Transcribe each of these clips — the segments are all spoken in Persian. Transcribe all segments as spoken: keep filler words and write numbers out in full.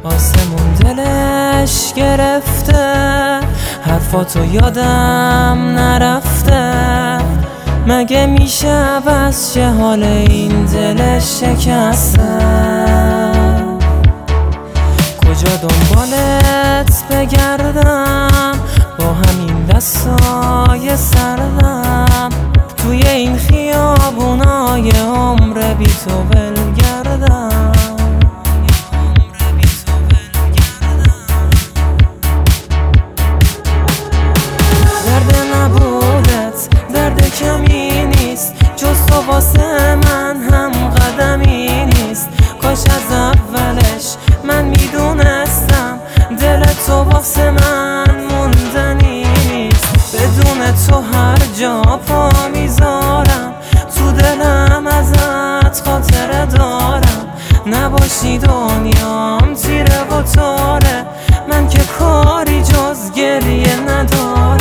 آسمون دلش گرفته، حرفاتو یادم نرفته. مگه میشه عوض چه حال این دلش شکسته؟ کجا دنبالت بگردم با همین دستای سردم، توی این خیابونای عمر بی تو ول گردم. درد نبودت درد کمی نیست، جز تو واسه من هم قدمی نیست. کاش از اولش من میدونستم دل تو واسه من موندنی نیست. بدون تو هر جا پا میذارم، تو دلم ازت خاطره دارم. نباشی دنیام تیره و تاره، من که کاری جز گریه ندارم.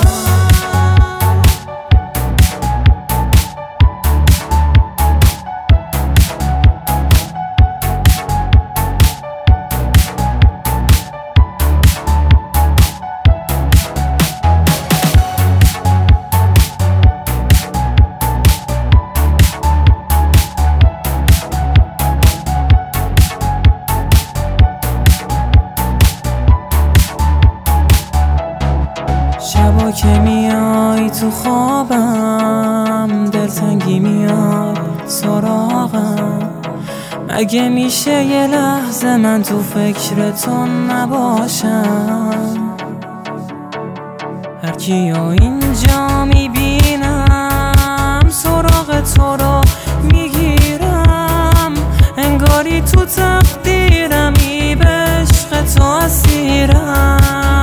شبا که میای تو خوابم، دلتنگی میاد سراغم. مگه میشه یه لحظه من تو فکر تو نباشم؟ هر کیو اینجا میبینم سراغ تو رو میگیرم. انگاری تو تقدیرمی به عشق تو اسیرم.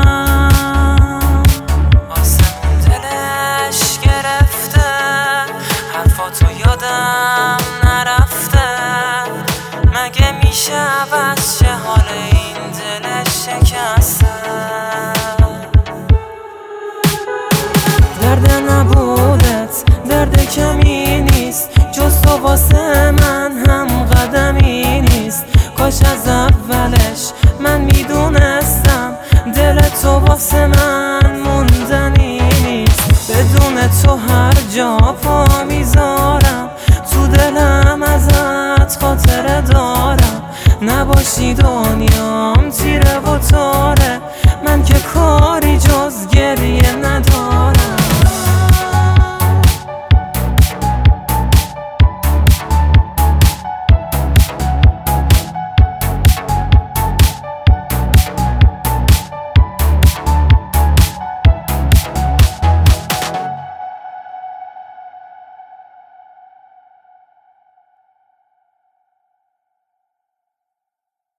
حرفاتو یادم نرفته، مگه میشه عوض چه حال این دلش شکسته؟ درد نبودت درد کمی نیست، جز تو واسه من هم قدمی نیست. کاش از اولش من میدونستم دل تو واسه من موندنی نیست. بدون تو هر جا پا میذارم، تو دلم ازت خاطره دارم. نباشی دنیام تیره و تاره، من که کار